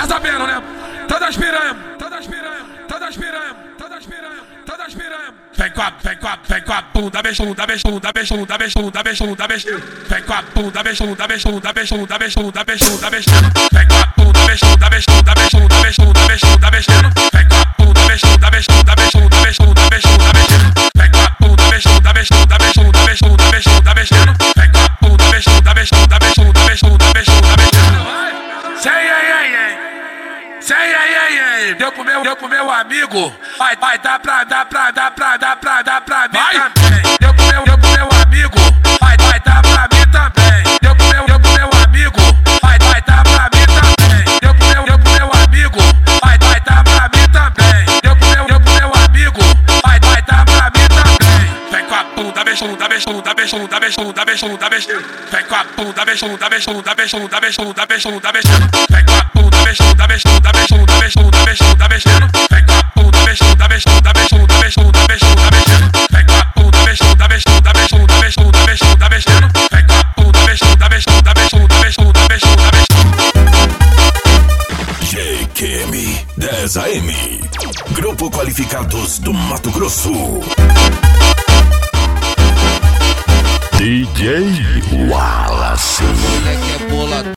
sabendo, né? Todas piranha, todas piranha, todas piranha, todas piranha, todas piranha. Vem com a bunda, bunda, bunda, bunda, bunda, bunda, besta. Vem com a bunda, bunda, bunda, bunda, bunda, bunda, besta. Vem com a bunda, bunda, bunda, bunda, bunda, bunda, besta. Vem com a bunda, bunda, bunda, bunda, bunda, bunda, besta. Vem com a bunda, bunda, bunda, bunda, bunda, bunda, besta. Vem com a bunda, bunda, bunda, bunda, bunda, bunda, besta. Deu pro meu amigo, vai dar pra mim também. Deu pro meu amigo, vai dar pra mim também. Deu pro meu amigo, vai dar pra mim também. Deu pro meu amigo, vai dar pra mim também. Deu pro meu amigo, vai dar pra mim também. Vem com a bunda, bunda, bunda, bunda, bunda, bunda, besta. Vem com a bunda, bunda, bunda, bunda, bunda, bunda, besta. Vem com a bunda, bunda, bunda, bunda, bunda, besta. Vem com a bunda, bunda, bunda, bunda, bunda, besta. Vem com a bunda, bunda, bunda, bunda, bunda, besta. Vem com a bunda, bunda, bunda, bunda, besta. GQM 10AM, Grupo Qualificados do Mato Grosso. DJ Wallace.